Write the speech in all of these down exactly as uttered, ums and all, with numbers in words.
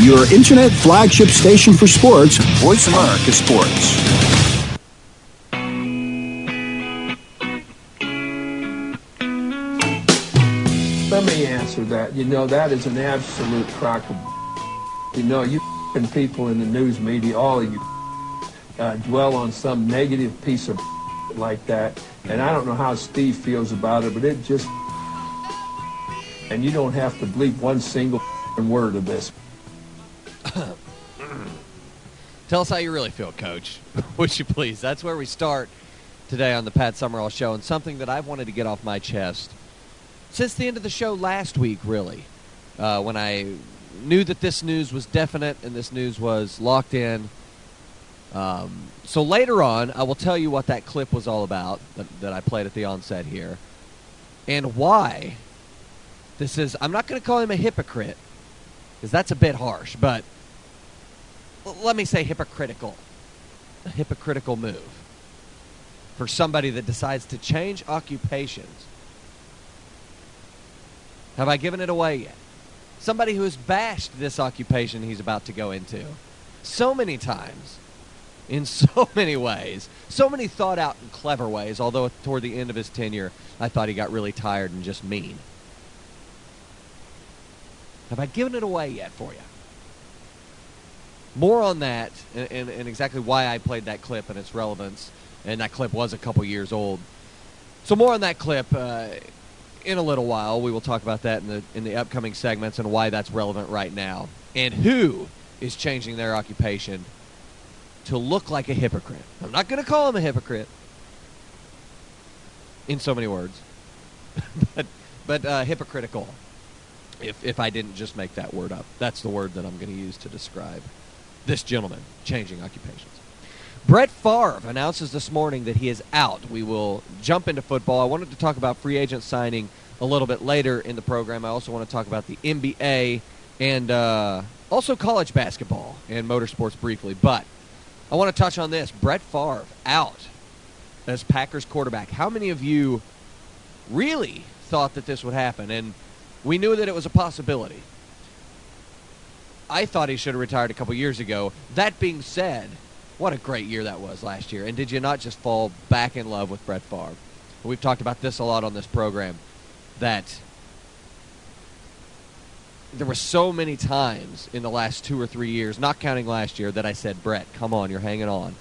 your internet flagship station for sports, Voice America Sports. Let me answer that. You know, that is an absolute crock of... You know, you people in the news media, all of you, uh, dwell on some negative piece of like that. And I don't know how Steve feels about it, but it just... And you don't have to bleep one single word of this. Tell us how you really feel, Coach. Would you please? That's where we start today on the Pat Summerall Show, and something that I've wanted to get off my chest since the end of the show last week, really, uh, when I knew that this news was definite and this news was locked in. Um, so later on, I will tell you what that clip was all about that, that I played at the onset here, and why this is. I'm not going to call him a hypocrite, because that's a bit harsh, but let me say hypocritical. A hypocritical move for somebody that decides to change occupations. Have I given it away yet? Somebody who has bashed this occupation he's about to go into so many times, in so many ways, so many thought out and clever ways, although toward the end of his tenure, I thought he got really tired and just mean. Have I given it away yet for you? More on that and, and, and exactly why I played that clip and its relevance, and that clip was a couple years old. So more on that clip uh, in a little while. We will talk about that in the in the upcoming segments and why that's relevant right now, and who is changing their occupation to look like a hypocrite. I'm not going to call him a hypocrite in so many words, but but uh, hypocritical. If if I didn't just make that word up, that's the word that I'm going to use to describe this gentleman changing occupations. Brett Favre announces this morning that he is out. We will jump into football. I wanted to talk about free agent signing a little bit later in the program. I also want to talk about the N B A and uh, also college basketball and motorsports briefly. But I want to touch on this. Brett Favre out as Packers quarterback. How many of you really thought that this would happen? And we knew that it was a possibility. I thought he should have retired a couple years ago. That being said, what a great year that was last year. And did you not just fall back in love with Brett Favre? We've talked about this a lot on this program, that there were so many times in the last two or three years, not counting last year, that I said, Brett, come on, you're hanging on.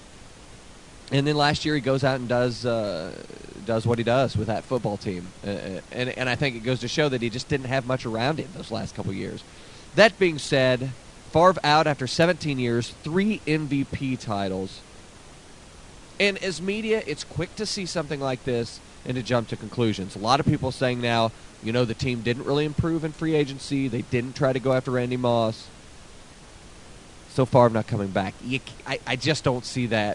And then last year he goes out and does uh, does what he does with that football team. Uh, and, and I think it goes to show that he just didn't have much around him those last couple years. That being said, Favre out after seventeen years, three M V P titles. And as media, it's quick to see something like this and to jump to conclusions. A lot of people saying now, you know, the team didn't really improve in free agency. They didn't try to go after Randy Moss. So Favre not coming back. You, I, I just don't see that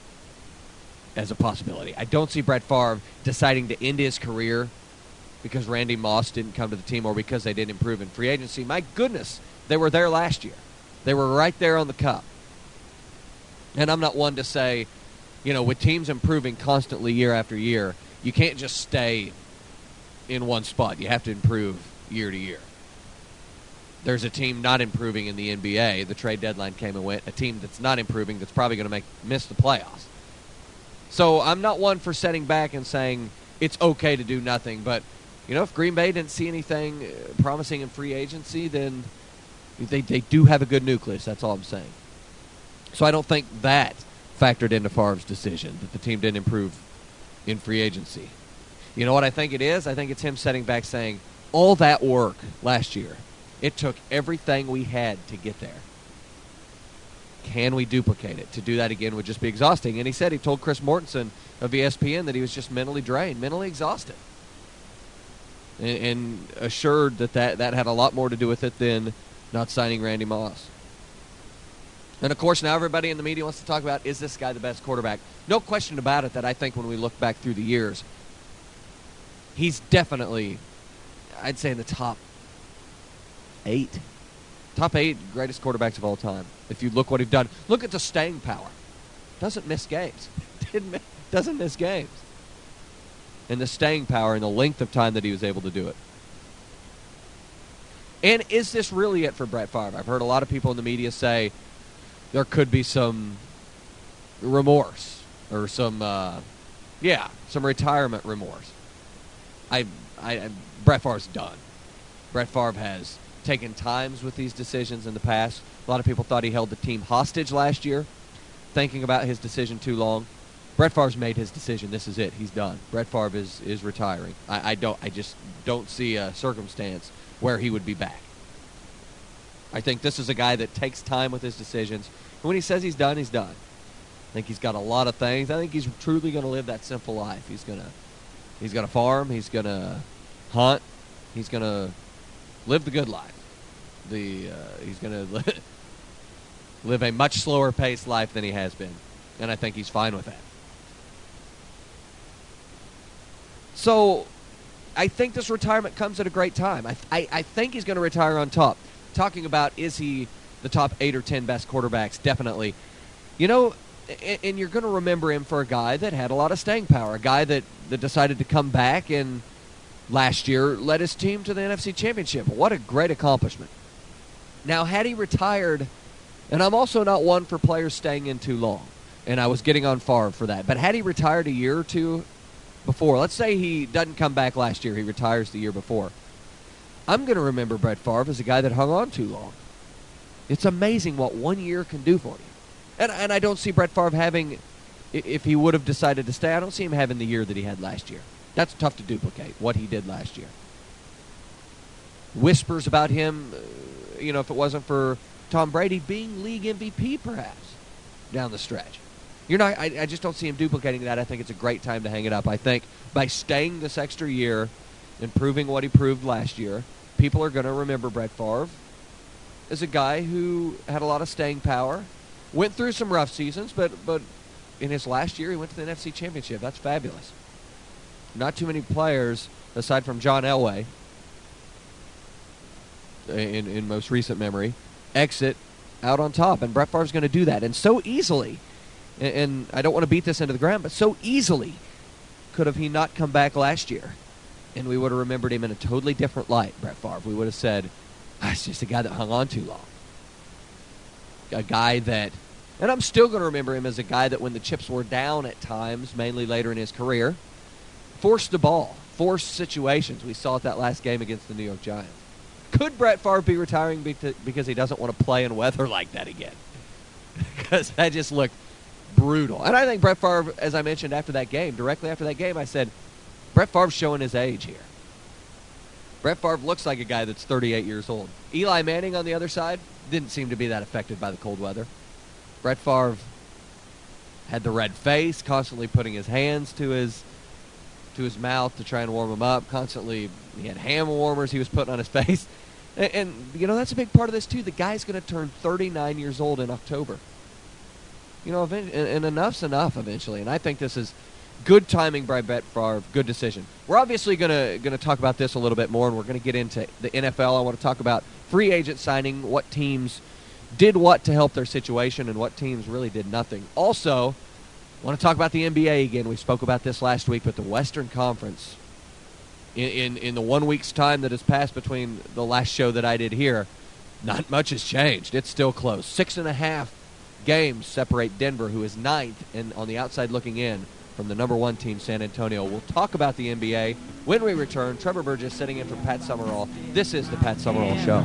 as a possibility. I don't see Brett Favre deciding to end his career because Randy Moss didn't come to the team or because they didn't improve in free agency. My goodness, they were there last year. They were right there on the cup. And I'm not one to say, you know, with teams improving constantly year after year, you can't just stay in one spot. You have to improve year to year. There's a team not improving in the N B A. The trade deadline came and went. A team that's not improving that's probably going to make miss the playoffs. So I'm not one for setting back and saying it's okay to do nothing. But, you know, if Green Bay didn't see anything promising in free agency, then they, they do have a good nucleus. That's all I'm saying. So I don't think that factored into Favre's decision, that the team didn't improve in free agency. You know what I think it is? I think it's him setting back saying, all that work last year, it took everything we had to get there. Can we duplicate it? To do that again would just be exhausting. And he said, he told Chris Mortensen of E S P N that he was just mentally drained, mentally exhausted. And, and assured that, that that had a lot more to do with it than not signing Randy Moss. And, of course, now everybody in the media wants to talk about, is this guy the best quarterback? No question about it that I think when we look back through the years, he's definitely, I'd say, in the top eight. Top eight greatest quarterbacks of all time. If you look what he's done. Look at the staying power. Doesn't miss games. Didn't miss, doesn't miss games. And the staying power and the length of time that he was able to do it. And is this really it for Brett Favre? I've heard a lot of people in the media say there could be some remorse or some, uh, yeah, some retirement remorse. I, I, I, Brett Favre's done. Brett Favre has taken times with these decisions in the past. A lot of people thought he held the team hostage last year, thinking about his decision too long. Brett Favre's made his decision. This is it. He's done. Brett Favre is, is retiring. I, I don't. I just don't see a circumstance where he would be back. I think this is a guy that takes time with his decisions. And when he says he's done, he's done. I think he's got a lot of things. I think he's truly going to live that simple life. He's gonna, he's gonna farm. He's gonna hunt. He's gonna live the good life. The uh, he's gonna li- live a much slower paced life than he has been, and I think he's fine with that. So, I think this retirement comes at a great time. I, I, I think he's going to retire on top. Talking about, is he the top eight or ten best quarterbacks? Definitely. You know, and, and you're going to remember him for a guy that had a lot of staying power, a guy that, that decided to come back and last year led his team to the N F C Championship. What a great accomplishment. Now, had he retired, and I'm also not one for players staying in too long, and I was getting on Favre for that, but had he retired a year or two before, let's say he doesn't come back last year, he retires the year before, I'm going to remember Brett Favre as a guy that hung on too long. It's amazing what one year can do for you. And, and I don't see Brett Favre having, if he would have decided to stay, I don't see him having the year that he had last year. That's tough to duplicate, what he did last year. Whispers about him, you know, if it wasn't for Tom Brady being league M V P perhaps down the stretch. You're not. I, I just don't see him duplicating that. I think it's a great time to hang it up. I think by staying this extra year and proving what he proved last year, people are going to remember Brett Favre as a guy who had a lot of staying power, went through some rough seasons, but but in his last year he went to the N F C Championship. That's fabulous. Not too many players, aside from John Elway, in, in most recent memory, exit out on top. And Brett Favre's going to do that. And so easily, and, and I don't want to beat this into the ground, but so easily could have he not come back last year. And we would have remembered him in a totally different light, Brett Favre. We would have said, ah, it's just a guy that hung on too long. A guy that, and I'm still going to remember him as a guy that when the chips were down at times, mainly later in his career, forced the ball, forced situations. We saw it that last game against the New York Giants. Could Brett Favre be retiring because he doesn't want to play in weather like that again? Because that just looked brutal. And I think Brett Favre, as I mentioned after that game, directly after that game, I said, Brett Favre's showing his age here. Brett Favre looks like a guy that's thirty-eight years old. Eli Manning, on the other side, didn't seem to be that affected by the cold weather. Brett Favre had the red face, constantly putting his hands to his to his mouth to try and warm him up. Constantly, he had hand warmers he was putting on his face. And, and you know, that's a big part of this, too. The guy's going to turn thirty-nine years old in October. You know, and, and enough's enough eventually. And I think this is good timing by Brett Favre, good decision. We're obviously going to going to talk about this a little bit more, and we're going to get into the N F L. I want to talk about free agent signing, what teams did what to help their situation, and what teams really did nothing. Also, I want to talk about the N B A again. We spoke about this last week, but the Western Conference, in, in, in the one week's time that has passed between the last show that I did here, not much has changed. It's still close. Six and a half games separate Denver, who is ninth, and on the outside looking in, from the number one team, San Antonio. We'll talk about the N B A when we return. Trevor Burgess sitting in for Pat Summerall. This is the Pat Summerall Show.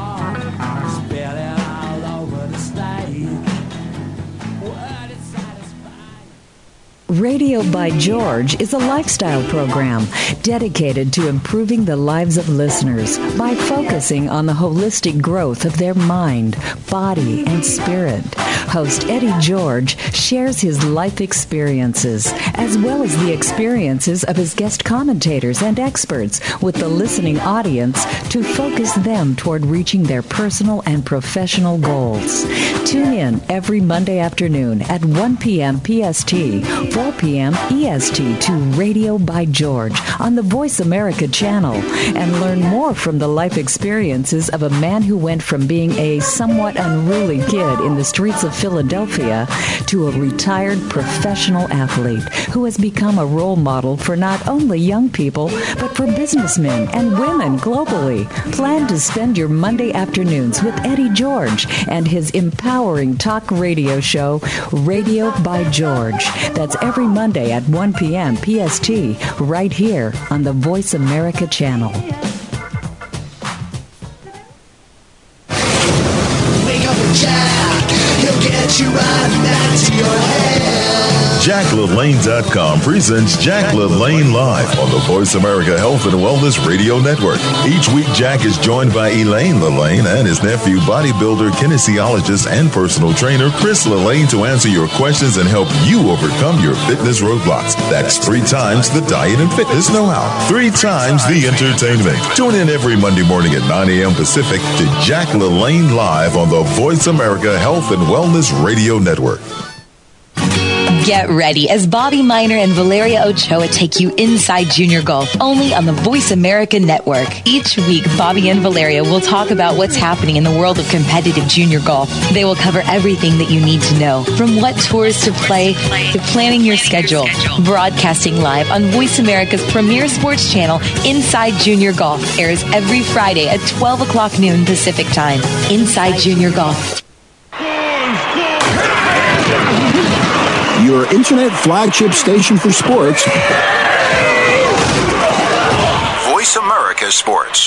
Radio by George is a lifestyle program dedicated to improving the lives of listeners by focusing on the holistic growth of their mind, body, and spirit. Host Eddie George shares his life experiences as well as the experiences of his guest commentators and experts with the listening audience to focus them toward reaching their personal and professional goals. Tune in every Monday afternoon at one p.m. P S T for four p.m. E S T to Radio by George on the Voice America channel and learn more from the life experiences of a man who went from being a somewhat unruly kid in the streets of Philadelphia to a retired professional athlete who has become a role model for not only young people, but for businessmen and women globally. Plan to spend your Monday afternoons with Eddie George and his empowering talk radio show, Radio by George. That's every Monday at one p.m. P S T, right here on the Voice America channel. Wake up with Jack. He'll get you right back to your head. Jack LaLanne dot com presents Jack LaLanne Live on the Voice America Health and Wellness Radio Network. Each week, Jack is joined by Elaine LaLanne and his nephew, bodybuilder, kinesiologist, and personal trainer, Chris LaLanne, to answer your questions and help you overcome your fitness roadblocks. That's three times the diet and fitness know-how. Three times the entertainment. Tune in every Monday morning at nine a.m. Pacific to Jack LaLanne Live on the Voice America Health and Wellness Radio Network. Get ready as Bobby Minor and Valeria Ochoa take you inside junior golf, only on the Voice America Network. Each week, Bobby and Valeria will talk about what's happening in the world of competitive junior golf. They will cover everything that you need to know, from what tours to play to planning your schedule. Broadcasting live on Voice America's premier sports channel, Inside Junior Golf, airs every Friday at twelve o'clock noon Pacific Time. Inside Junior Golf. Your internet flagship station for sports. Voice America Sports.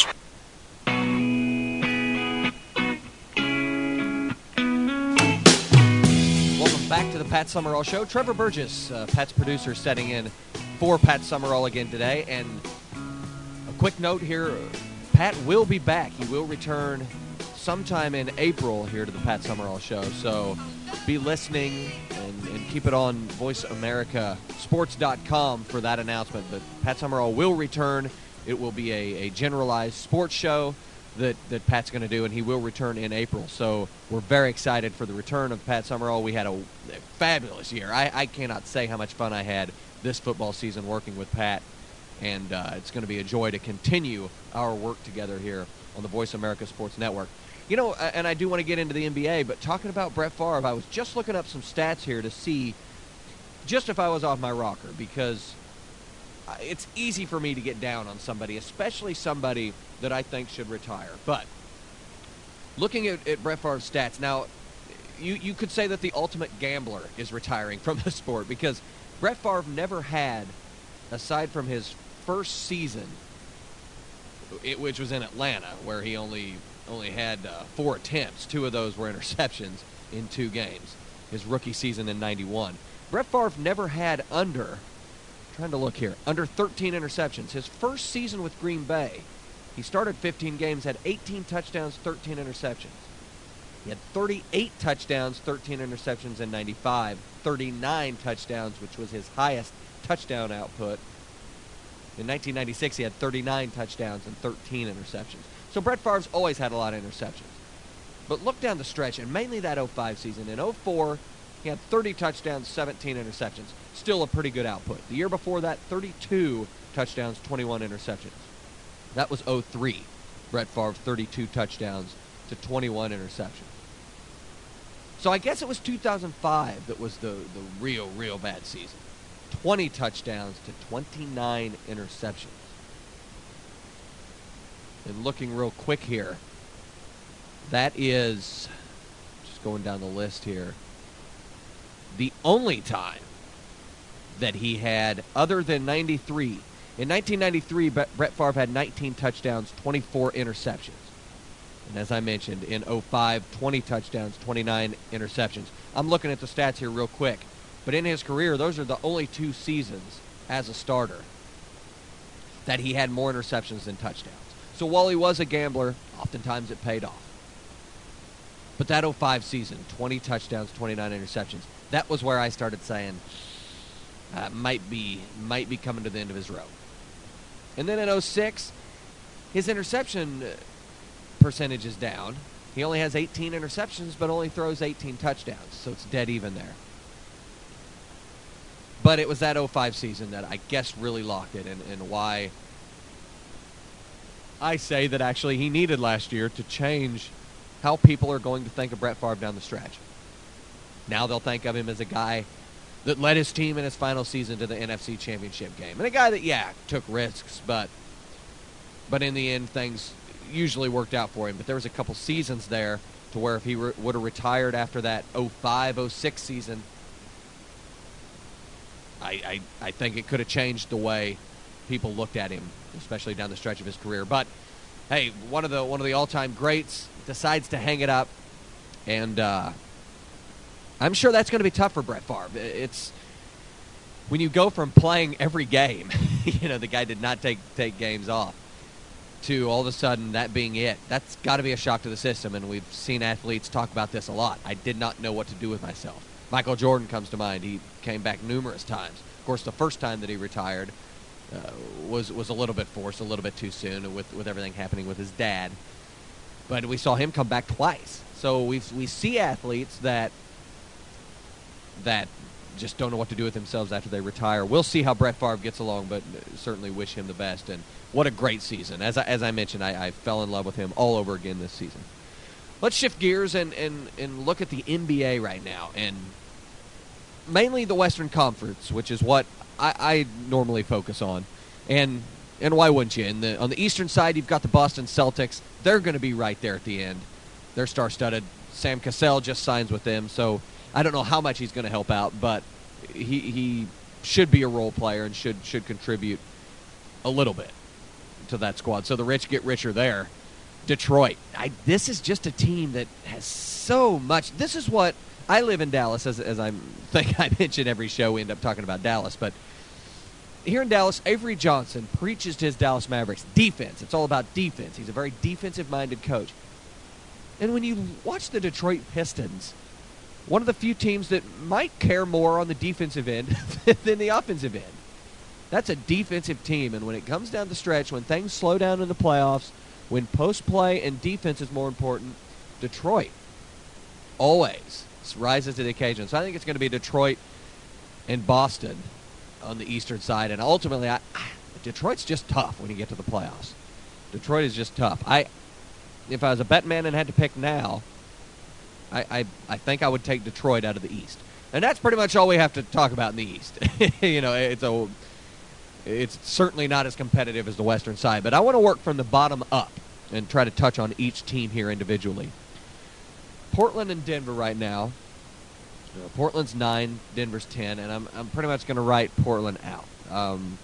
Welcome back to the Pat Summerall Show. Trevor Burgess, uh, Pat's producer, setting in for Pat Summerall again today. And a quick note here, Pat will be back. He will return sometime in April here to the Pat Summerall Show. So be listening and, and keep it on voice america sports dot com for that announcement. But Pat Summerall will return. It will be a, a generalized sports show that, that Pat's going to do, and he will return in April. So we're very excited for the return of Pat Summerall. We had a, a fabulous year. I, I cannot say how much fun I had this football season working with Pat, and uh, it's going to be a joy to continue our work together here on the Voice America Sports Network. You know, and I do want to get into the N B A, but talking about Brett Favre, I was just looking up some stats here to see just if I was off my rocker, because it's easy for me to get down on somebody, especially somebody that I think should retire. But looking at, at Brett Favre's stats, now, you, you could say that the ultimate gambler is retiring from the sport, because Brett Favre never had, aside from his first season, it, which was in Atlanta, where he only... only had uh, four attempts. Two of those were interceptions in two games. His rookie season in ninety-one. Brett Favre never had under, trying to look here, under thirteen interceptions. His first season with Green Bay, he started fifteen games, had eighteen touchdowns, thirteen interceptions. He had thirty-eight touchdowns, thirteen interceptions in ninety-five, thirty-nine touchdowns, which was his highest touchdown output. In nineteen ninety-six, he had thirty-nine touchdowns and thirteen interceptions. So Brett Favre's always had a lot of interceptions. But look down the stretch, and mainly that oh five season. In oh four, he had thirty touchdowns, seventeen interceptions. Still a pretty good output. The year before that, thirty-two touchdowns, twenty-one interceptions. That was oh three. Brett Favre, thirty-two touchdowns to twenty-one interceptions. So I guess it was two thousand five that was the, the real, real bad season. twenty touchdowns to twenty-nine interceptions. And looking real quick here, that is, just going down the list here, the only time that he had, other than ninety-three. In nineteen ninety-three, Brett Favre had nineteen touchdowns, twenty-four interceptions. And as I mentioned, in oh five, twenty touchdowns, twenty-nine interceptions. I'm looking at the stats here real quick. But in his career, those are the only two seasons as a starter that he had more interceptions than touchdowns. So while he was a gambler, oftentimes it paid off. But that oh five season, twenty touchdowns, twenty-nine interceptions, that was where I started saying, uh, might be might be coming to the end of his rope. And then in oh six, his interception percentage is down. He only has eighteen interceptions, but only throws eighteen touchdowns, so it's dead even there. but it was that oh five season that I guess really locked it, and, and why I say that actually he needed last year to change how people are going to think of Brett Favre down the stretch. Now they'll think of him as a guy that led his team in his final season to the N F C Championship game. And a guy that, yeah, took risks, but but in the end, things usually worked out for him. But there was a couple seasons there to where if he re- would have retired after that oh five oh six season, I, I, I think it could have changed the way people looked at him, especially down the stretch of his career. But, hey, one of the one of the all-time greats decides to hang it up, and uh, I'm sure that's going to be tough for Brett Favre. It's when you go from playing every game, you know, the guy did not take take games off, to all of a sudden that being it. That's got to be a shock to the system, and we've seen athletes talk about this a lot. I did not know what to do with myself. Michael Jordan comes to mind. He came back numerous times. Of course, the first time that he retired uh, was was a little bit forced, a little bit too soon with, with everything happening with his dad. But we saw him come back twice. So we we see athletes that that just don't know what to do with themselves after they retire. We'll see how Brett Favre gets along, but certainly wish him the best. And what a great season. As I, as I mentioned, I, I fell in love with him all over again this season. Let's shift gears and, and, and look at the N B A right now, and mainly the Western Conference, which is what I, I normally focus on. And and why wouldn't you? In the, on the Eastern side, you've got the Boston Celtics. They're going to be right there at the end. They're star-studded. Sam Cassell just signs with them, so I don't know how much he's going to help out, but he he should be a role player and should should contribute a little bit to that squad. So the rich get richer there. Detroit. I, this is just a team that has so much. This is what I live in Dallas, as as I think I mention every show. We end up talking about Dallas, but here in Dallas, Avery Johnson preaches to his Dallas Mavericks defense. It's all about defense. He's a very defensive-minded coach. And when you watch the Detroit Pistons, one of the few teams that might care more on the defensive end than the offensive end. That's a defensive team, and when it comes down the stretch, when things slow down in the playoffs, when post-play and defense is more important, Detroit always rises to the occasion. So I think it's going to be Detroit and Boston on the Eastern side, and ultimately, I, Detroit's just tough when you get to the playoffs. Detroit is just tough. I, if I was a bet man and had to pick now, I, I I think I would take Detroit out of the East. And that's pretty much all we have to talk about in the East. you know, it's a it's certainly not as competitive as the Western side, but I want to work from the bottom up and try to touch on each team here individually. Portland and Denver right now. Uh, Portland's nine, Denver's ten, and I'm I'm pretty much going to write Portland out. Um,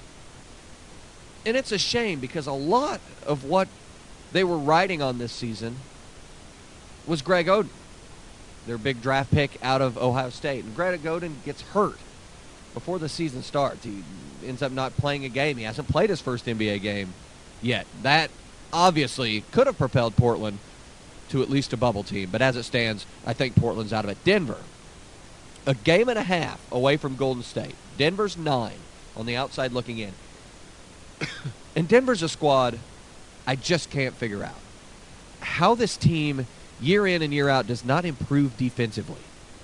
and it's a shame because a lot of what they were riding on this season was Greg Oden, their big draft pick out of Ohio State. And Greg Oden gets hurt before the season starts. He ends up not playing a game. He hasn't played his first N B A game yet. That obviously could have propelled Portland to at least a bubble team. But as it stands, I think Portland's out of it. Denver, a game and a half away from Golden State. Denver's nine on the outside looking in. And Denver's a squad I just can't figure out. How this team, year in and year out, does not improve defensively.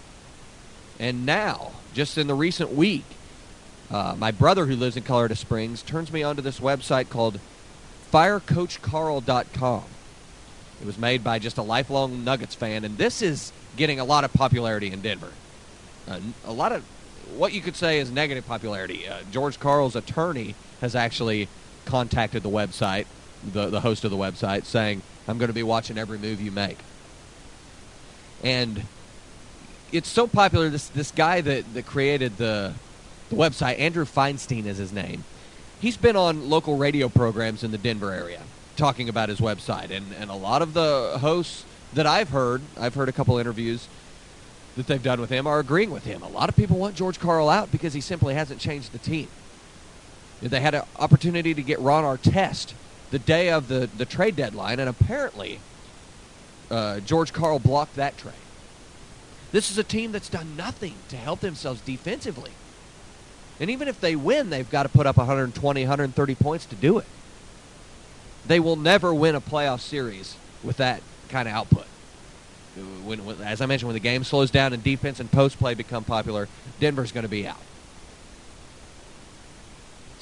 And now, just in the recent week, uh, my brother who lives in Colorado Springs turns me onto this website called fire coach carl dot com. It was made by just a lifelong Nuggets fan, and this is getting a lot of popularity in Denver. Uh, a lot of what you could say is negative popularity. Uh, George Karl's attorney has actually contacted the website, the, the host of the website, saying, I'm going to be watching every move you make. And it's so popular, this this guy that, that created the, the website, Andrew Feinstein is his name. He's been on local radio programs in the Denver area talking about his website. And, and a lot of the hosts that I've heard, I've heard a couple interviews that they've done with him, are agreeing with him. A lot of people want George Karl out because he simply hasn't changed the team. They had an opportunity to get Ron Artest the day of the, the trade deadline, and apparently uh, George Karl blocked that trade. This is a team that's done nothing to help themselves defensively. And even if they win, they've got to put up one hundred twenty, one hundred thirty points to do it. They will never win a playoff series with that kind of output. When, when, as I mentioned, when the game slows down and defense and post play become popular, Denver's going to be out.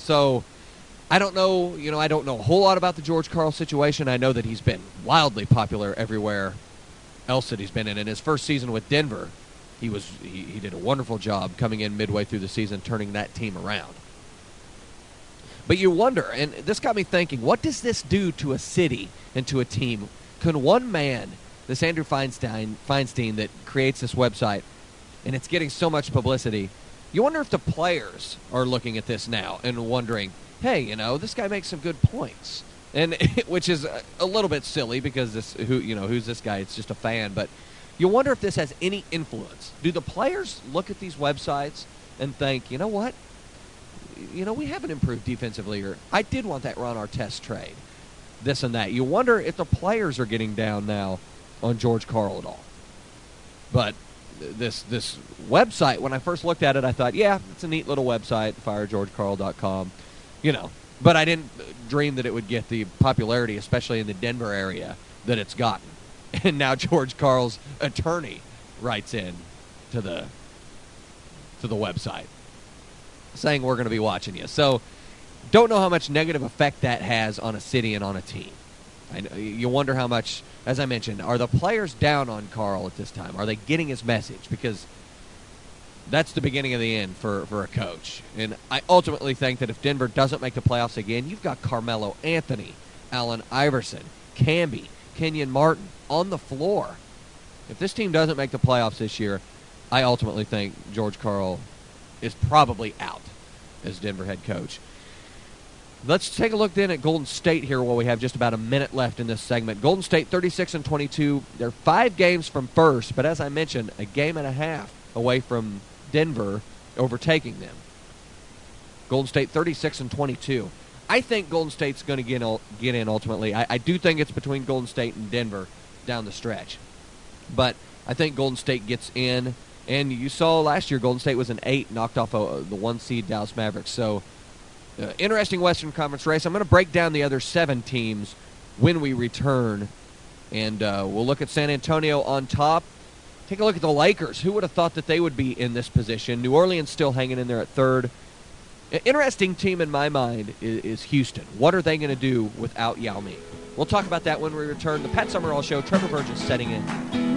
So I don't know, you know, I don't know a whole lot about the George Karl situation. I know that he's been wildly popular everywhere else that he's been in. In his first season with Denver, he was he, he did a wonderful job coming in midway through the season, turning that team around. But you wonder, and this got me thinking, what does this do to a city and to a team? Can one man, this Andrew Feinstein, Feinstein that creates this website, and it's getting so much publicity, you wonder if the players are looking at this now and wondering, hey, you know, this guy makes some good points. And which is a, a little bit silly because this who you know, who's this guy? It's just a fan, but you wonder if this has any influence. Do the players look at these websites and think, you know what? You know, we haven't improved defensively, or I did want that Ron Artest trade, this and that. You wonder if the players are getting down now on George Karl at all. But this this website, when I first looked at it, I thought, yeah, it's a neat little website, fire george karl dot com, you know. But I didn't dream that it would get the popularity, especially in the Denver area, that it's gotten. And now George Karl's attorney writes in to the to the website, saying we're going to be watching you. So don't know how much negative effect that has on a city and on a team. I know, you wonder how much, as I mentioned, are the players down on Karl at this time? Are they getting his message? Because that's the beginning of the end for, for a coach. And I ultimately think that if Denver doesn't make the playoffs again, you've got Carmelo Anthony, Allen Iverson, Camby, Kenyon Martin on the floor. If this team doesn't make the playoffs this year, I ultimately think George Karl is probably out as Denver head coach. Let's take a look then at Golden State here while we have just about a minute left in this segment. Golden State thirty-six and twenty-two. They're five games from first, but as I mentioned, a game and a half away from Denver overtaking them. Golden State thirty-six and twenty-two. I think Golden State's going to get get in ultimately. I, I do think it's between Golden State and Denver down the stretch. But I think Golden State gets in. And you saw last year Golden State was an eight, knocked off a, the one seed Dallas Mavericks. So uh, interesting Western Conference race. I'm going to break down the other seven teams when we return. And uh, we'll look at San Antonio on top. Take a look at the Lakers. Who would have thought that they would be in this position? New Orleans still hanging in there at third. An interesting team in my mind is, is Houston. What are they going to do without Yao Ming? We'll talk about that when we return. The Pat Summerall Show. Trevor Burgess setting in.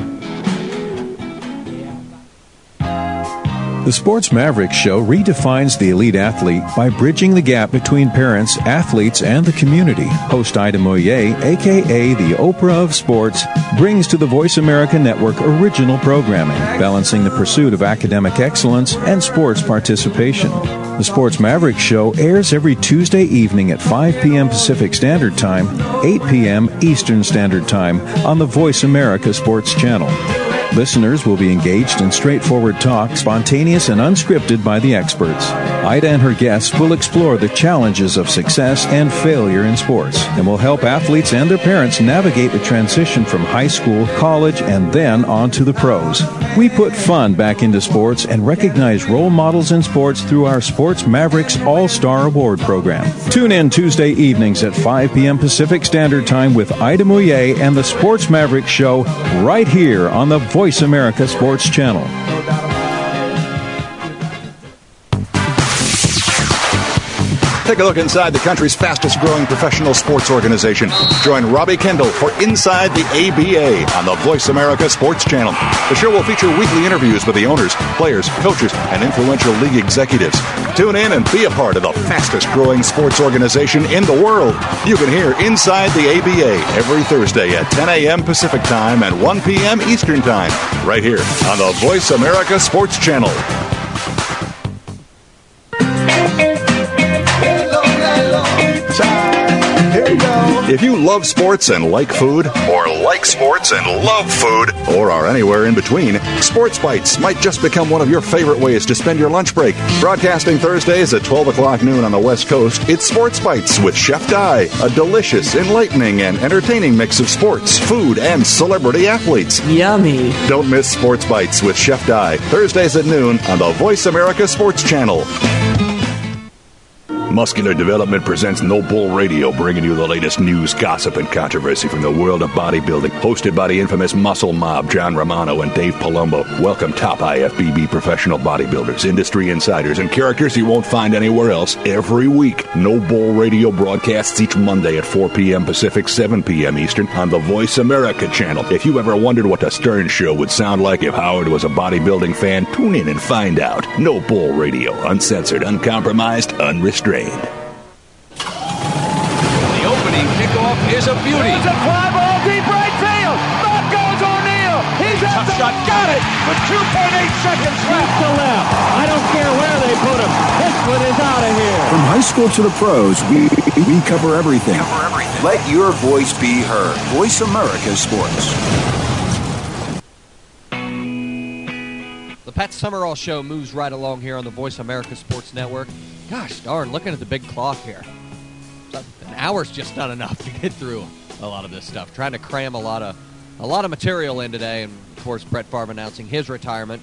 The Sports Mavericks Show redefines the elite athlete by bridging the gap between parents, athletes, and the community. Host Ida Moye, a k a the Oprah of Sports, brings to the Voice America Network original programming, balancing the pursuit of academic excellence and sports participation. The Sports Mavericks Show airs every Tuesday evening at five p.m. Pacific Standard Time, eight p.m. Eastern Standard Time on the Voice America Sports Channel. Listeners will be engaged in straightforward talk, spontaneous and unscripted by the experts. Ida and her guests will explore the challenges of success and failure in sports and will help athletes and their parents navigate the transition from high school, college, and then on to the pros. We put fun back into sports and recognize role models in sports through our Sports Mavericks All-Star Award program. Tune in Tuesday evenings at five p.m. Pacific Standard Time with Ida Moye and the Sports Mavericks Show right here on the Voice America Sports Channel. Take a look inside the country's fastest-growing professional sports organization. Join Robbie Kendall for Inside the A B A on the Voice America Sports Channel. The show will feature weekly interviews with the owners, players, coaches, and influential league executives. Tune in and be a part of the fastest-growing sports organization in the world. You can hear Inside the A B A every Thursday at ten a.m. Pacific Time and one p.m. Eastern Time, right here on the Voice America Sports Channel. If you love sports and like food, or like sports and love food, or are anywhere in between, Sports Bites might just become one of your favorite ways to spend your lunch break. Broadcasting Thursdays at twelve o'clock noon on the West Coast, it's Sports Bites with Chef Dye, a delicious, enlightening, and entertaining mix of sports, food, and celebrity athletes. Yummy. Don't miss Sports Bites with Chef Dye, Thursdays at noon on the Voice America Sports Channel. Muscular Development presents No Bull Radio, bringing you the latest news, gossip, and controversy from the world of bodybuilding. Hosted by the infamous Muscle Mob, John Romano and Dave Palumbo. Welcome top I F B B professional bodybuilders, industry insiders, and characters you won't find anywhere else every week. No Bull Radio broadcasts each Monday at four p.m. Pacific, seven p.m. Eastern on the Voice America channel. If you ever wondered what the Stern Show would sound like if Howard was a bodybuilding fan, tune in and find out. No Bull Radio, uncensored, uncompromised, unrestrained. The opening kickoff is a beauty. It's a fly ball deep right field. Back goes O'Neal. He's at the shot. Got it with two point eight seconds left. To left. I don't care where they put him. This one is out of here. From high school to the pros, we we cover everything. Cover everything. Let your voice be heard. Voice America Sports. The Pat Summerall Show moves right along here on the Voice America Sports Network. Gosh darn, looking at the big clock here. An hour's just not enough to get through a lot of this stuff. Trying to cram a lot of a lot of material in today, and of course Brett Favre announcing his retirement.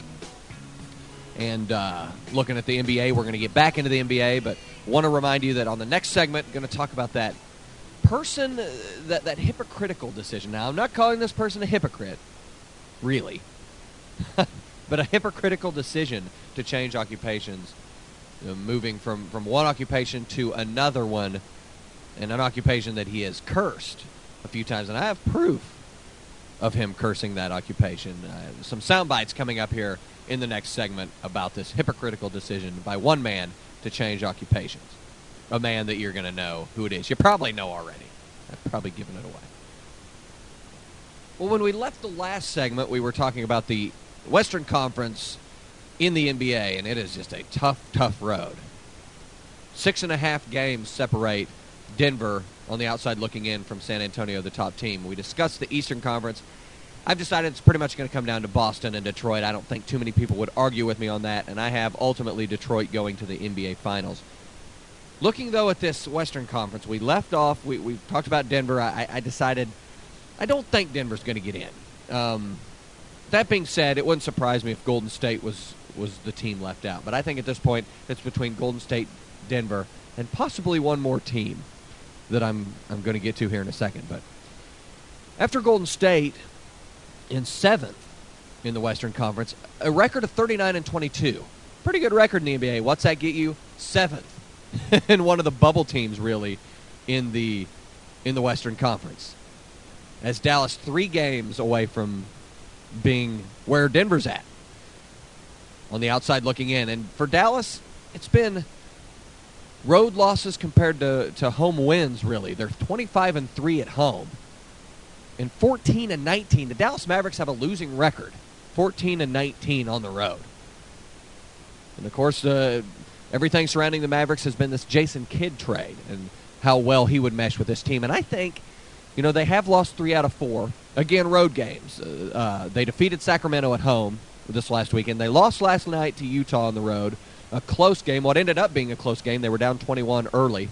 And uh, looking at the N B A, we're going to get back into the N B A, but want to remind you that on the next segment, going to talk about that person, uh, that, that hypocritical decision. Now, I'm not calling this person a hypocrite, really. But a hypocritical decision to change occupations, you know, moving from, from one occupation to another one, and an occupation that he has cursed a few times. And I have proof of him cursing that occupation. Uh, some sound bites coming up here in the next segment about this hypocritical decision by one man to change occupations. A man that you're going to know who it is. You probably know already. I've probably given it away. Well, when we left the last segment, we were talking about the Western Conference in the N B A, and it is just a tough, tough road. Six and a half games separate Denver on the outside looking in from San Antonio, the top team. We discussed the Eastern Conference. I've decided it's pretty much going to come down to Boston and Detroit. I don't think too many people would argue with me on that, and I have ultimately Detroit going to the N B A Finals. Looking, though, at this Western Conference, we left off, we, we talked about Denver. I, I decided I don't think Denver's going to get in. Um... That being said, it wouldn't surprise me if Golden State was, was the team left out. But I think at this point, it's between Golden State, Denver, and possibly one more team that I'm I'm going to get to here in a second. But after Golden State in seventh in the Western Conference, a record of thirty-nine and twenty-two. Pretty good record in the N B A. What's that get you? Seventh. And one of the bubble teams, really, in the in the Western Conference. As Dallas three games away from being where Denver's at on the outside looking in. And for Dallas, it's been road losses compared to, to home wins, really. They're twenty-five and three at home and fourteen and nineteen. The Dallas Mavericks have a losing record, fourteen and nineteen on the road. And of course, uh, everything surrounding the Mavericks has been this Jason Kidd trade and how well he would mesh with this team. And I think, you know, they have lost three out of four. Again, road games. Uh, uh, they defeated Sacramento at home this last weekend. They lost last night to Utah on the road. A close game. What ended up being a close game. They were down twenty-one early.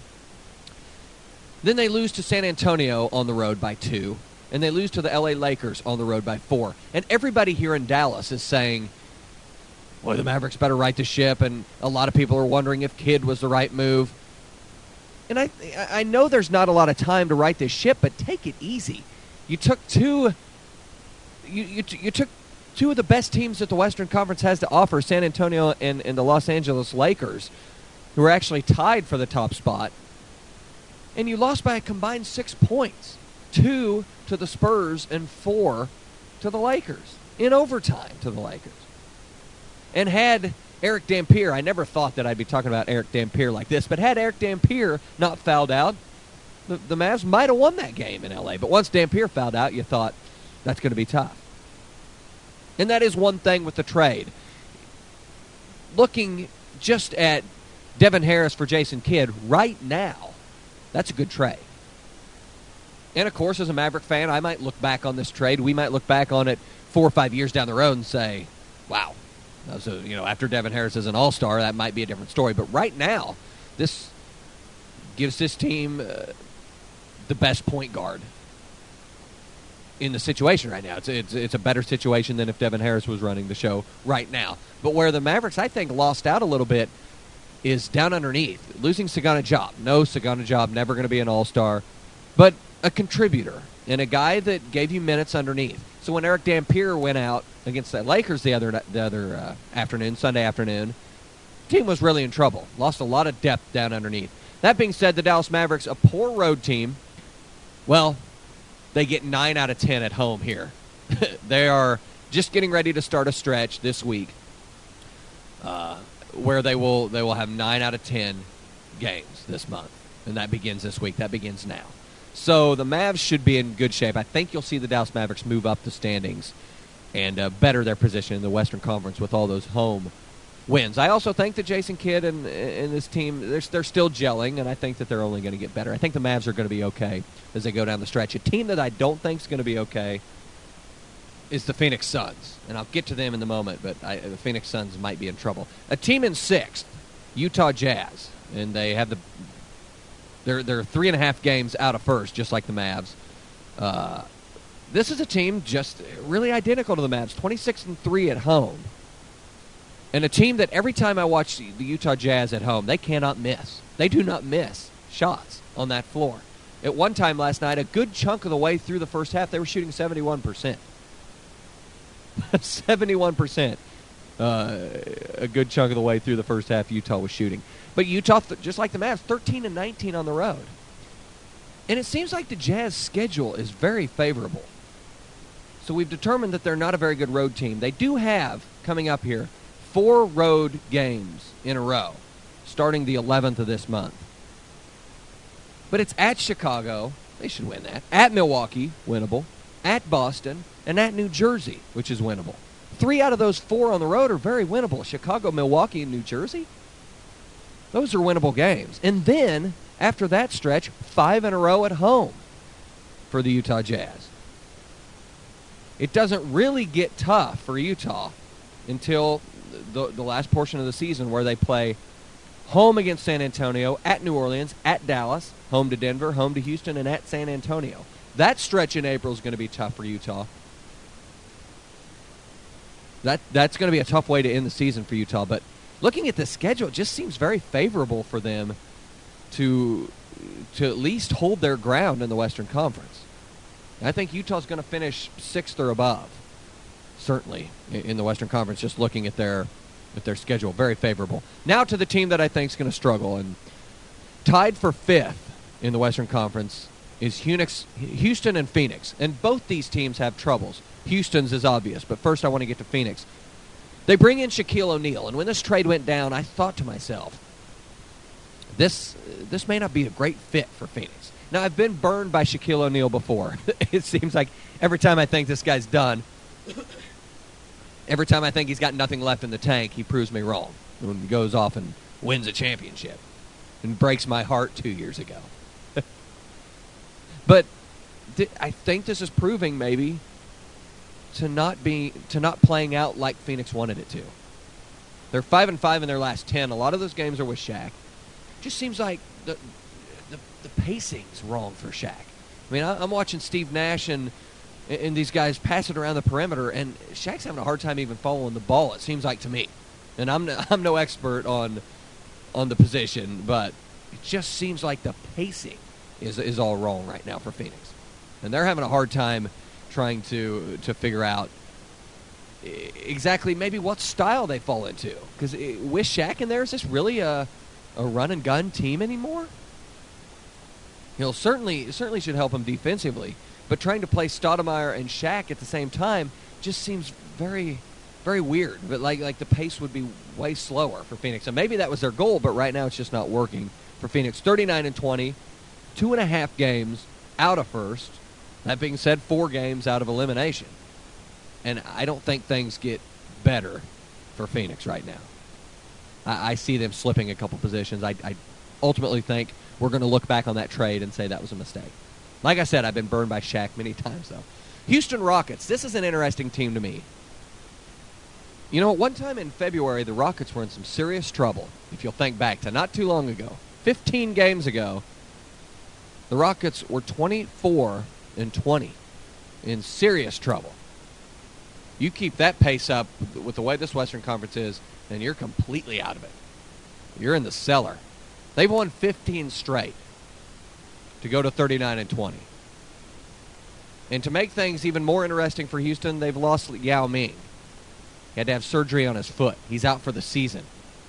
Then they lose to San Antonio on the road by two. And they lose to the L A Lakers on the road by four. And everybody here in Dallas is saying, boy, the Mavericks better right the ship. And a lot of people are wondering if Kidd was the right move. And I I know there's not a lot of time to right this ship, but take it easy. You took two. You you, you took two of the best teams that the Western Conference has to offer, San Antonio and, and the Los Angeles Lakers, who are actually tied for the top spot, and you lost by a combined six points, two to the Spurs and four to the Lakers in overtime to the Lakers. And had Eric Dampier, I never thought that I'd be talking about Eric Dampier like this, but had Eric Dampier not fouled out, the, the Mavs might have won that game in L A. But once Dampier fouled out, you thought, that's going to be tough. And that is one thing with the trade. Looking just at Devin Harris for Jason Kidd right now, that's a good trade. And, of course, as a Maverick fan, I might look back on this trade. We might look back on it four or five years down the road and say, wow. So, you know, after Devin Harris is an all-star, that might be a different story. But right now, this gives this team uh, the best point guard in the situation right now. It's, it's it's a better situation than if Devin Harris was running the show right now. But where the Mavericks, I think, lost out a little bit is down underneath. Losing Sagana Job. No, Sagana Job, never going to be an all-star, but a contributor and a guy that gave you minutes underneath. So when Eric Dampier went out against the Lakers the other the other uh, afternoon, Sunday afternoon, the team was really in trouble. Lost a lot of depth down underneath. That being said, the Dallas Mavericks, a poor road team, well, they get nine out of ten at home here. They are just getting ready to start a stretch this week uh, where they will they will have nine out of ten games this month, and that begins this week. That begins now. So the Mavs should be in good shape. I think you'll see the Dallas Mavericks move up the standings and uh, better their position in the Western Conference with all those home wins. I also think that Jason Kidd and, and this team, they're, they're still gelling, and I think that they're only going to get better. I think the Mavs are going to be okay as they go down the stretch. A team that I don't think is going to be okay is the Phoenix Suns, and I'll get to them in a moment, but I, the Phoenix Suns might be in trouble. A team in sixth, Utah Jazz, and they have the they're they're three and a half games out of first, just like the Mavs. Uh, this is a team just really identical to the Mavs, twenty-six and three at home, and a team that every time I watch the Utah Jazz at home, they cannot miss. They do not miss shots on that floor. At one time last night, a good chunk of the way through the first half, they were shooting seventy-one percent. seventy-one percent. Uh, a good chunk of the way through the first half, Utah was shooting. But Utah, th- just like the Mavs, thirteen and nineteen on the road. And it seems like the Jazz schedule is very favorable. So we've determined that they're not a very good road team. They do have, coming up here, four road games in a row, starting the eleventh of this month. But it's at Chicago. They should win that. At Milwaukee, winnable. At Boston. And at New Jersey, which is winnable. Three out of those four on the road are very winnable. Chicago, Milwaukee, and New Jersey. Those are winnable games. And then, after that stretch, five in a row at home for the Utah Jazz. It doesn't really get tough for Utah until the, the last portion of the season where they play home against San Antonio, at New Orleans, at Dallas, home to Denver, home to Houston, and at San Antonio. That stretch in April is going to be tough for Utah. That That's going to be a tough way to end the season for Utah, but looking at the schedule, it just seems very favorable for them to to at least hold their ground in the Western Conference. I think Utah's going to finish sixth or above, certainly, in the Western Conference, just looking at their at their schedule. Very favorable. Now to the team that I think is going to struggle, and tied for fifth in the Western Conference is Houston and Phoenix. And both these teams have troubles. Houston's is obvious, but first I want to get to Phoenix. They bring in Shaquille O'Neal, and when this trade went down, I thought to myself, this this may not be a great fit for Phoenix. Now, I've been burned by Shaquille O'Neal before. It seems like every time I think this guy's done, every time I think he's got nothing left in the tank, he proves me wrong. When he goes off and wins a championship and breaks my heart two years ago. But th- I think this is proving maybe to not be to not playing out like Phoenix wanted it to. They're five and five in their last ten. A lot of those games are with Shaq. Just seems like the the, the pacing's wrong for Shaq. I mean, I, I'm watching Steve Nash and and these guys pass it around the perimeter, and Shaq's having a hard time even following the ball. It seems like to me, and I'm no, I'm no expert on on the position, but it just seems like the pacing is is all wrong right now for Phoenix, and they're having a hard time trying to to figure out exactly maybe what style they fall into. Because with Shaq in there, is this really a a run and gun team anymore? He'll certainly certainly should help him defensively, but trying to play Stoudemire and Shaq at the same time just seems very very weird. But like like the pace would be way slower for Phoenix, and maybe that was their goal, but right now it's just not working for Phoenix. thirty-nine and twenty, two and a half games out of first. That being said, four games out of elimination. And I don't think things get better for Phoenix right now. I, I see them slipping a couple positions. I, I ultimately think we're going to look back on that trade and say that was a mistake. Like I said, I've been burned by Shaq many times, though. Houston Rockets. This is an interesting team to me. You know, one time in February, the Rockets were in some serious trouble, if you'll think back to not too long ago. fifteen games ago, the Rockets were twenty-four and twenty in serious trouble. You keep that pace up with the way this Western Conference is, and you're completely out of it. You're in the cellar. They've won fifteen straight to go to thirty-nine and twenty. And to make things even more interesting for Houston, they've lost Yao Ming. He had to have surgery on his foot. He's out for the season.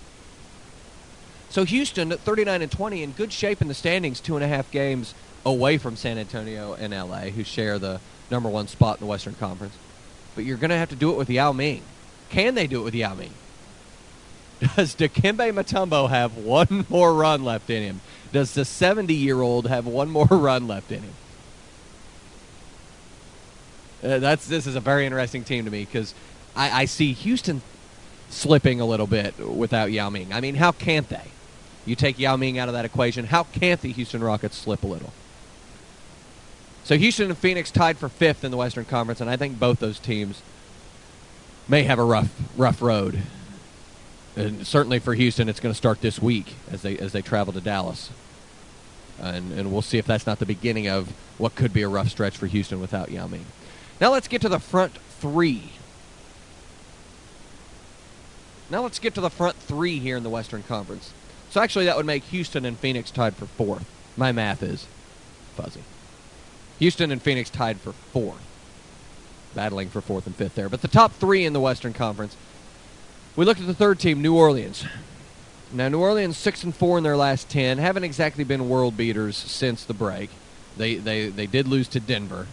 So Houston at thirty-nine and twenty, in good shape in the standings, two and a half games away from San Antonio and L A, who share the number one spot in the Western Conference. But you're going to have to do it with Yao Ming. Can they do it with Yao Ming? Does Dikembe Mutombo have one more run left in him? Does the seventy-year-old have one more run left in him? Uh, that's this is a very interesting team to me because I, I see Houston slipping a little bit without Yao Ming. I mean, how can't they? You take Yao Ming out of that equation, how can't the Houston Rockets slip a little? So Houston and Phoenix tied for fifth in the Western Conference, and I think both those teams may have a rough, rough road. And certainly for Houston, it's going to start this week as they as they travel to Dallas, and and we'll see if that's not the beginning of what could be a rough stretch for Houston without Yao Ming. Now let's get to the front three. Now let's get to the front three here in the Western Conference. So actually that would make Houston and Phoenix tied for fourth. My math is fuzzy. Houston and Phoenix tied for fourth. Battling for fourth and fifth there. But the top three in the Western Conference. We looked at the third team, New Orleans. Now New Orleans six and four in their last ten. Haven't exactly been world beaters since the break. They they they did lose to Denver.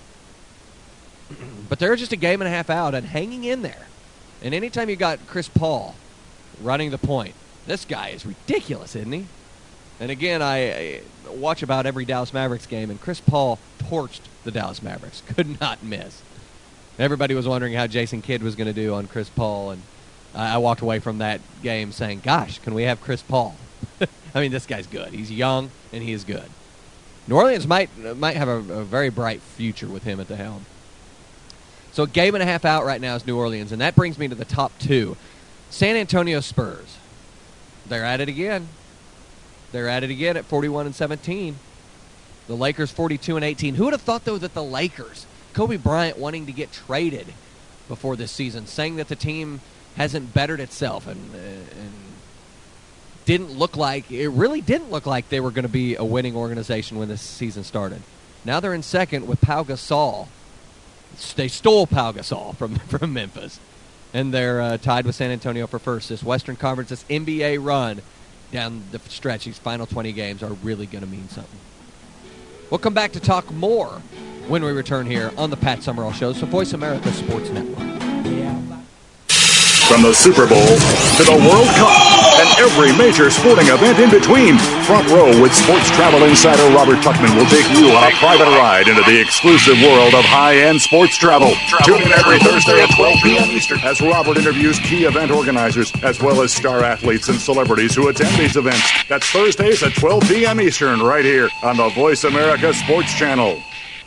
But they're just a game and a half out and hanging in there. And anytime you got Chris Paul running the point, this guy is ridiculous, isn't he? And again, I, I watch about every Dallas Mavericks game, and Chris Paul torched the Dallas Mavericks. Could not miss. Everybody was wondering how Jason Kidd was going to do on Chris Paul, and I, I walked away from that game saying, gosh, can we have Chris Paul? I mean, this guy's good. He's young, and he is good. New Orleans might might have a, a very bright future with him at the helm. So a game and a half out right now is New Orleans, and that brings me to the top two. San Antonio Spurs. They're at it again. They're at it again at forty-one and seventeen. The Lakers forty-two and eighteen. Who would have thought, though, that the Lakers, Kobe Bryant wanting to get traded before this season, saying that the team hasn't bettered itself and, uh, and didn't look like, it really didn't look like they were going to be a winning organization when this season started. Now they're in second with Pau Gasol. They stole Pau Gasol from, from Memphis. And they're uh, tied with San Antonio for first. This Western Conference, this N B A run down the stretch, these final twenty games are really going to mean something. We'll come back to talk more when we return here on the Pat Summerall Show. So Voice America Sports Network. Yeah. From the Super Bowl to the World Cup and every major sporting event in between, Front Row with sports travel insider Robert Tuckman will take you on a private ride into the exclusive world of high-end sports travel. Tune in every Thursday at twelve p.m. Eastern as Robert interviews key event organizers as well as star athletes and celebrities who attend these events. That's Thursdays at twelve p.m. Eastern right here on the Voice America Sports Channel.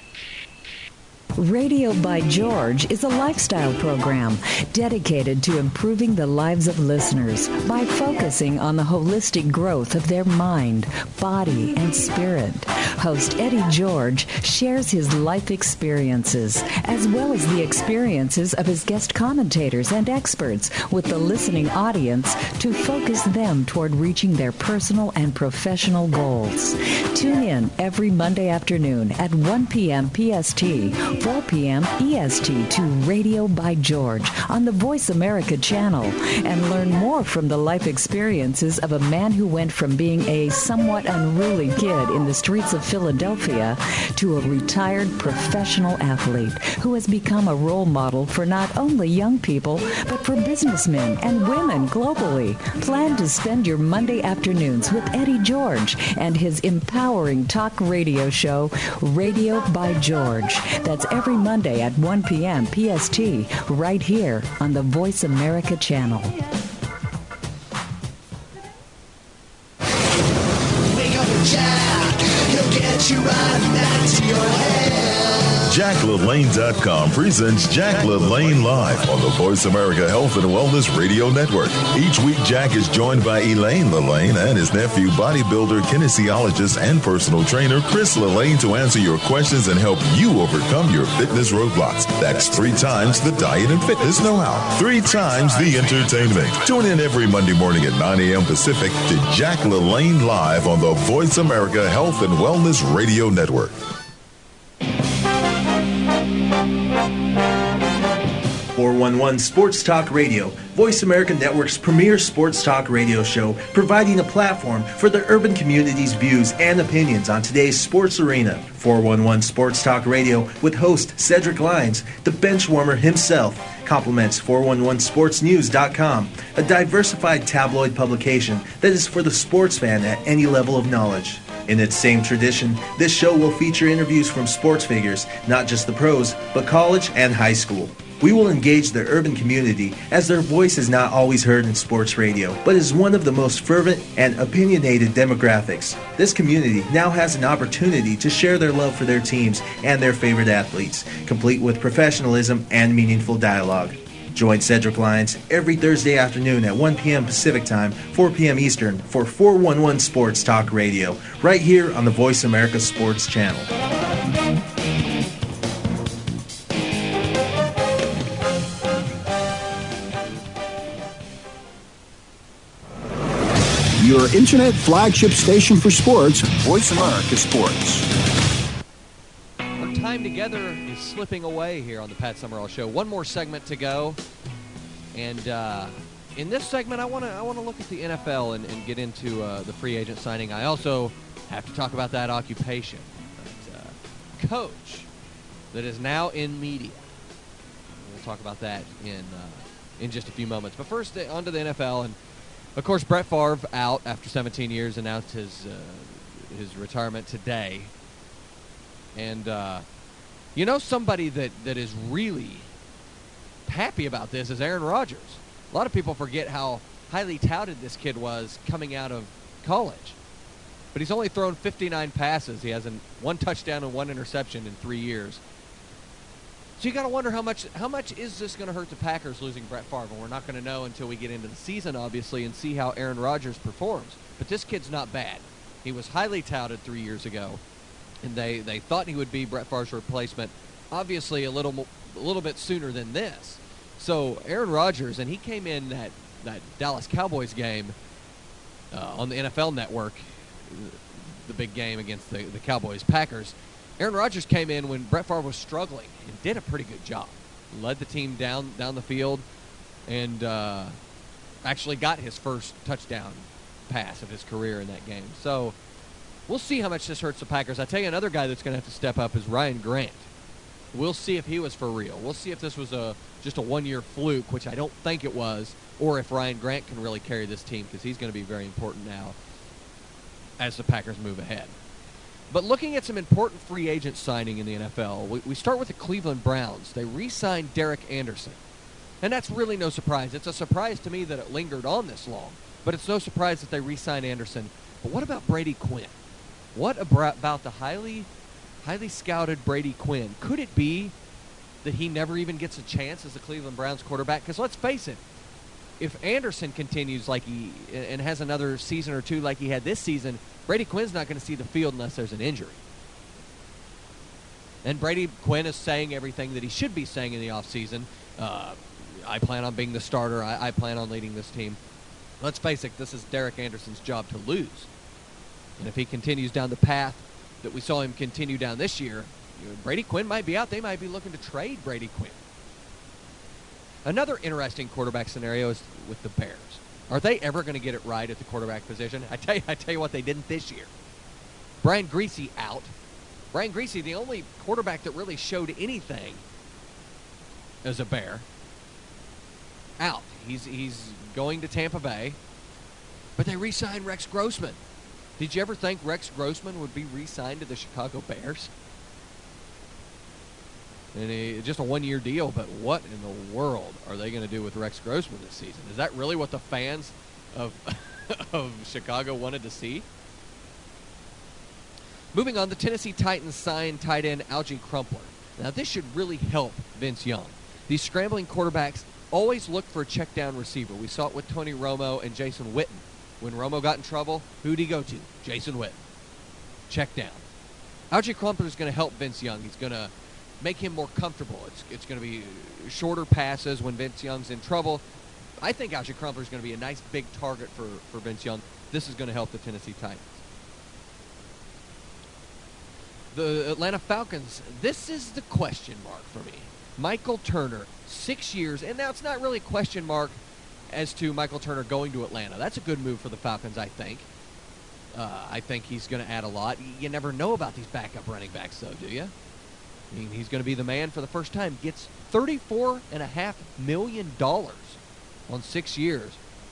Radio by George is a lifestyle program dedicated to improving the lives of listeners by focusing on the holistic growth of their mind, body, and spirit. Host Eddie George shares his life experiences as well as the experiences of his guest commentators and experts with the listening audience to focus them toward reaching their personal and professional goals. Tune in every Monday afternoon at one p.m. P S T, four p.m. E S T to Radio by George on the Voice America channel and learn more from the life experiences of a man who went from being a somewhat unruly kid in the streets of Philadelphia to a retired professional athlete who has become a role model for not only young people but for businessmen and women globally. Plan to spend your Monday afternoons with Eddie George and his empowering talk radio show, Radio by George. That's every Monday at one p.m. P S T, right here on the Voice America channel. Wake up and Jack, he'll get you right back to your head. Jack LaLanne dot com presents Jack LaLanne Live on the Voice America Health and Wellness Radio Network. Each week, Jack is joined by Elaine LaLanne and his nephew, bodybuilder, kinesiologist, and personal trainer Chris LaLanne to answer your questions and help you overcome your fitness roadblocks. That's three times the diet and fitness know-how. Three times the entertainment. Tune in every Monday morning at nine a.m. Pacific to Jack LaLanne Live on the Voice America Health and Wellness Radio Network. four one one Sports Talk Radio, Voice America Network's premier sports talk radio show, providing a platform for the urban community's views and opinions on today's sports arena. four one one Sports Talk Radio with host Cedric Lyons, the benchwarmer himself, compliments four one one sports news dot com, a diversified tabloid publication that is for the sports fan at any level of knowledge. In its same tradition, this show will feature interviews from sports figures, not just the pros, but college and high school. We will engage the urban community as their voice is not always heard in sports radio, but is one of the most fervent and opinionated demographics. This community now has an opportunity to share their love for their teams and their favorite athletes, complete with professionalism and meaningful dialogue. Join Cedric Lyons every Thursday afternoon at one p.m. Pacific Time, four p.m. Eastern for four one one Sports Talk Radio, right here on the Voice America Sports Channel. Your internet flagship station for sports, Voice America Sports. Our time together is slipping away here on the Pat Summerall Show. One more segment to go, and uh, in this segment, I want to I want to look at the N F L and, and get into uh, the free agent signing. I also have to talk about that occupation, that, uh, coach, that is now in media. We'll talk about that in uh, in just a few moments. But first, on to the N F L. And of course, Brett Favre out after seventeen years, announced his uh, his retirement today. And, uh, you know, somebody that, that is really happy about this is Aaron Rodgers. A lot of people forget how highly touted this kid was coming out of college. But he's only thrown fifty-nine passes. He has an, one touchdown and one interception in three years. So you got to wonder how much how much is this going to hurt the Packers losing Brett Favre? And we're not going to know until we get into the season, obviously, and see how Aaron Rodgers performs. But this kid's not bad. He was highly touted three years ago, and they, they thought he would be Brett Favre's replacement, obviously a little mo- a little bit sooner than this. So Aaron Rodgers, and he came in that, that Dallas Cowboys game uh, on the N F L Network, the big game against the, the Cowboys-Packers. Aaron Rodgers came in when Brett Favre was struggling and did a pretty good job. Led the team down down the field and uh, actually got his first touchdown pass of his career in that game. So we'll see how much this hurts the Packers. I tell you, another guy that's going to have to step up is Ryan Grant. We'll see if he was for real. We'll see if this was a just a one-year fluke, which I don't think it was, or if Ryan Grant can really carry this team, because he's going to be very important now as the Packers move ahead. But looking at some important free agent signing in the N F L, we, we start with the Cleveland Browns. They re-signed Derek Anderson. And that's really no surprise. It's a surprise to me that it lingered on this long, but it's no surprise that they re-signed Anderson. But what about Brady Quinn? What about the highly, highly scouted Brady Quinn? Could it be that he never even gets a chance as the Cleveland Browns quarterback? Because let's face it, if Anderson continues like he and has another season or two like he had this season, Brady Quinn's not going to see the field unless there's an injury. And Brady Quinn is saying everything that he should be saying in the offseason. Uh, I plan on being the starter. I, I plan on leading this team. Let's face it, this is Derek Anderson's job to lose. And if he continues down the path that we saw him continue down this year, you know, Brady Quinn might be out. They might be looking to trade Brady Quinn. Another interesting quarterback scenario is with the Bears. Are they ever going to get it right at the quarterback position? I tell you, I tell you what, they didn't this year. Brian Griese out. Brian Griese, the only quarterback that really showed anything as a Bear, out. He's he's going to Tampa Bay, but they re-signed Rex Grossman. Did you ever think Rex Grossman would be re-signed to the Chicago Bears? And a, just a one-year deal, but what in the world are they going to do with Rex Grossman this season? Is that really what the fans of, of Chicago wanted to see? Moving on, the Tennessee Titans signed tight end Algie Crumpler. Now, this should really help Vince Young. These scrambling quarterbacks always look for a check-down receiver. We saw it with Tony Romo and Jason Witten. When Romo got in trouble, who'd he go to? Jason Witten. Check down. Alge Crumpler is going to help Vince Young. He's going to make him more comfortable. It's it's going to be shorter passes when Vince Young's in trouble. I think Alge Crumpler is going to be a nice big target for, for Vince Young. This is going to help the Tennessee Titans. The Atlanta Falcons, this is the question mark for me. Michael Turner, six years, and now it's not really a question mark as to Michael Turner going to Atlanta. That's a good move for the Falcons, I think. Uh, I think he's going to add a lot. You never know about these backup running backs, though, do you? I mean, he's going to be the man for the first time. Gets thirty-four point five million dollars on six years.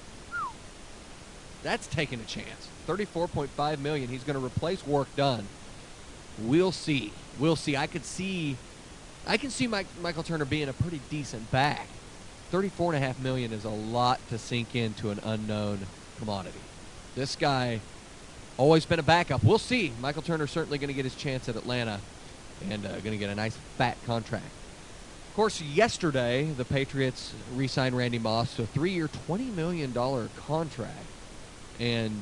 That's taking a chance. thirty-four point five million dollars. He's going to replace Warrick Dunn. We'll see. We'll see. I could see, I can see Mike, Michael Turner being a pretty decent back. thirty-four point five million dollars is a lot to sink into an unknown commodity. This guy, always been a backup. We'll see. Michael Turner certainly going to get his chance at Atlanta and uh, going to get a nice fat contract. Of course, yesterday, the Patriots re-signed Randy Moss to a three-year, twenty million dollars contract. And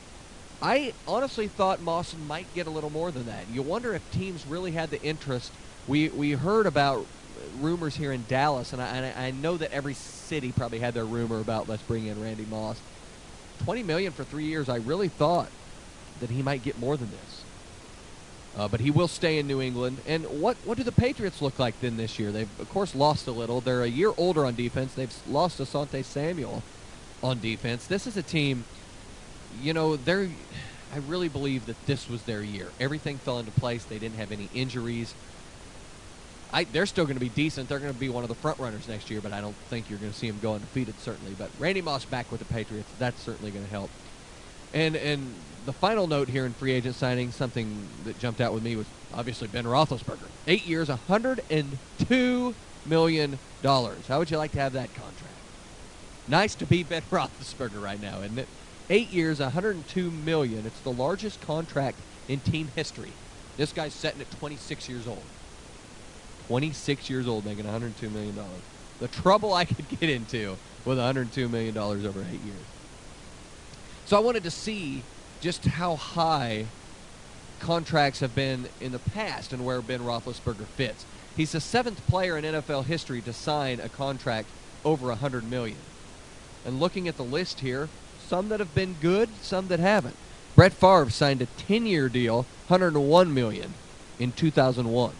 I honestly thought Moss might get a little more than that. You wonder if teams really had the interest. We we heard about rumors here in Dallas, and I, and I know that every city probably had their rumor about let's bring in Randy Moss. twenty million dollars for three years, I really thought that he might get more than this. Uh, but he will stay in New England. And what, what do the Patriots look like then this year? They've, of course, lost a little. They're a year older on defense. They've lost Asante Samuel on defense. This is a team, you know, they're, I really believe that this was their year. Everything fell into place. They didn't have any injuries. I, they're still going to be decent. They're going to be one of the front runners next year, but I don't think you're going to see them go undefeated, certainly. But Randy Moss back with the Patriots, that's certainly going to help. And and the final note here in free agent signing, something that jumped out with me was obviously Ben Roethlisberger. Eight years, one hundred two million dollars. How would you like to have that contract? Nice to be Ben Roethlisberger right now, isn't it? Eight years, one hundred two million dollars. It's the largest contract in team history. This guy's setting at twenty-six years old. twenty-six years old, making one hundred two million dollars. The trouble I could get into with one hundred two million dollars over eight years. So I wanted to see just how high contracts have been in the past and where Ben Roethlisberger fits. He's the seventh player in N F L history to sign a contract over one hundred million dollars. And looking at the list here, some that have been good, some that haven't. Brett Favre signed a ten-year deal, one hundred one million dollars in two thousand one.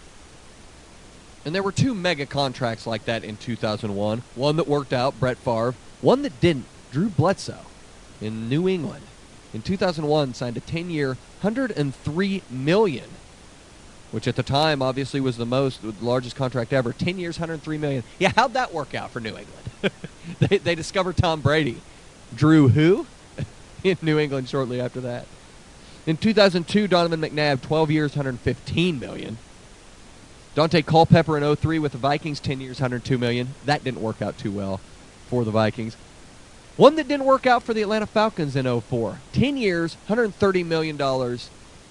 And there were two mega contracts like that in two thousand one. One that worked out, Brett Favre. One that didn't, Drew Bledsoe in New England. In two thousand one, signed a ten-year, one hundred three million dollars, which at the time obviously was the most, the largest contract ever. ten years, one hundred three million dollars. Yeah, how'd that work out for New England? they, they discovered Tom Brady. Drew who? In New England shortly after that. In two thousand two, Donovan McNabb, twelve years, one hundred fifteen million dollars. Dante Culpepper in oh three with the Vikings, ten years, one hundred two million dollars. That didn't work out too well for the Vikings. One that didn't work out for the Atlanta Falcons in oh four. ten years, one hundred thirty million dollars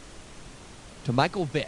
to Michael Vick.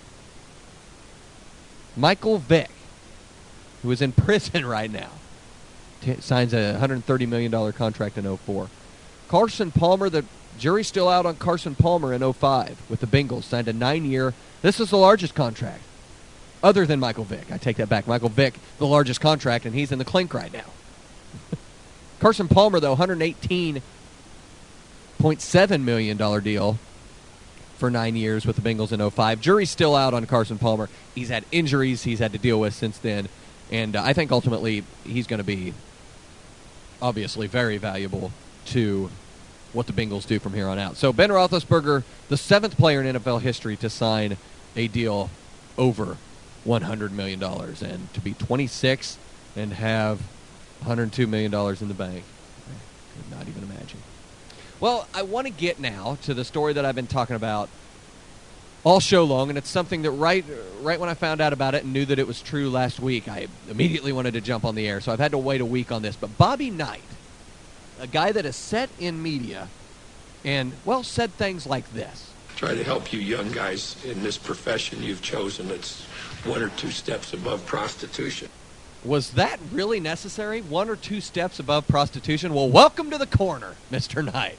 Michael Vick, who is in prison right now, t- signs a one hundred thirty million dollars contract in oh four. Carson Palmer, the jury's still out on Carson Palmer in oh five with the Bengals, signed a nine-year. This is the largest contract. Other than Michael Vick. I take that back. Michael Vick, the largest contract, and he's in the clink right now. Carson Palmer, though, one hundred eighteen point seven million dollars deal for nine years with the Bengals in oh five. Jury's still out on Carson Palmer. He's had injuries he's had to deal with since then, and uh, I think ultimately he's going to be obviously very valuable to what the Bengals do from here on out. So Ben Roethlisberger, the seventh player in N F L history to sign a deal over one hundred million dollars, and to be twenty-six and have one hundred two million dollars in the bank. I could not even imagine. Well, I want to get now to the story that I've been talking about all show long, and it's something that right right when I found out about it and knew that it was true last week, I immediately wanted to jump on the air, so I've had to wait a week on this. But Bobby Knight, a guy that is set in media and, well, said things like this. Try to help you young guys in this profession you've chosen. It's one or two steps above prostitution. Was that really necessary? One or two steps above prostitution? Well, welcome to the corner, Mister Knight.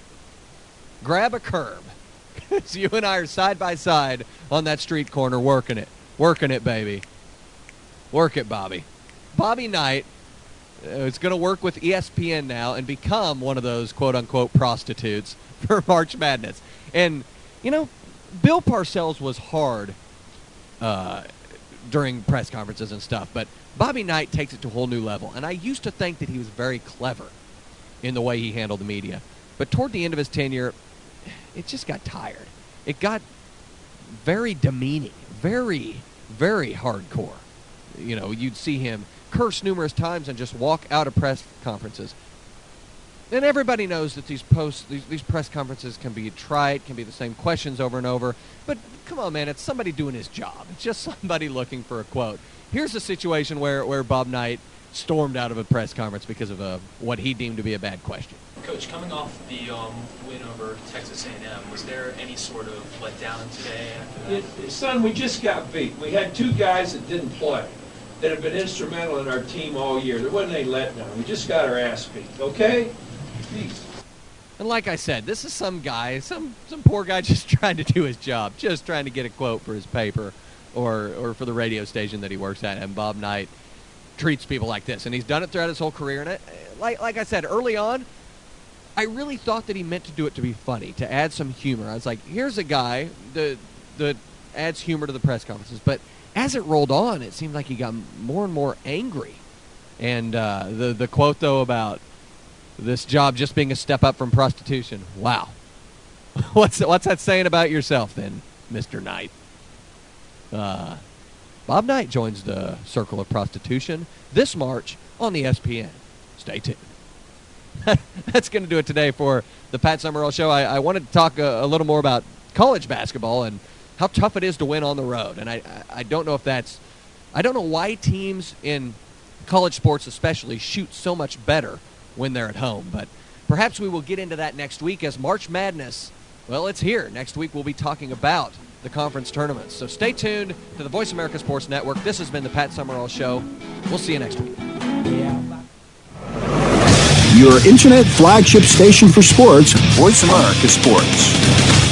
Grab a curb. Because you and I are side by side on that street corner working it. Working it, baby. Work it, Bobby. Bobby Knight uh, is going to work with E S P N now and become one of those quote-unquote prostitutes for March Madness. And, you know, Bill Parcells was hard uh, during press conferences and stuff, but Bobby Knight takes it to a whole new level. And I used to think that he was very clever in the way he handled the media. But toward the end of his tenure, it just got tired. It got very demeaning, very, very hardcore. You know, you'd see him curse numerous times and just walk out of press conferences. And everybody knows that these posts, these, these press conferences can be trite, can be the same questions over and over. But come on, man, it's somebody doing his job. It's just somebody looking for a quote. Here's a situation where, where Bob Knight stormed out of a press conference because of a, what he deemed to be a bad question. Coach, coming off the um, win over Texas A and M, was there any sort of letdown today after that? It, son, we just got beat. We had two guys that didn't play that have been instrumental in our team all year. There wasn't any letdown. We just got our ass beat, okay? Jeez. And like I said, this is some guy, some some poor guy just trying to do his job, just trying to get a quote for his paper or, or for the radio station that he works at. And Bob Knight treats people like this. And he's done it throughout his whole career. And it, like, like I said, early on, I really thought that he meant to do it to be funny, to add some humor. I was like, here's a guy that, that adds humor to the press conferences. But as it rolled on, it seemed like he got more and more angry. And uh, the, the quote, though, about this job just being a step up from prostitution. Wow. what's, what's that saying about yourself, then, Mister Knight? Uh, Bob Knight joins the circle of prostitution this March on the E S P N. Stay tuned. That's going to do it today for the Pat Summerall Show. I, I wanted to talk a, a little more about college basketball and how tough it is to win on the road. And I, I don't know if that's – I don't know why teams in college sports especially shoot so much better when they're at home. But perhaps we will get into that next week as March Madness, well, it's here. Next week we'll be talking about the conference tournaments. So stay tuned to the Voice America Sports Network. This has been the Pat Summerall Show. We'll see you next week. Your internet flagship station for sports, Voice America Sports.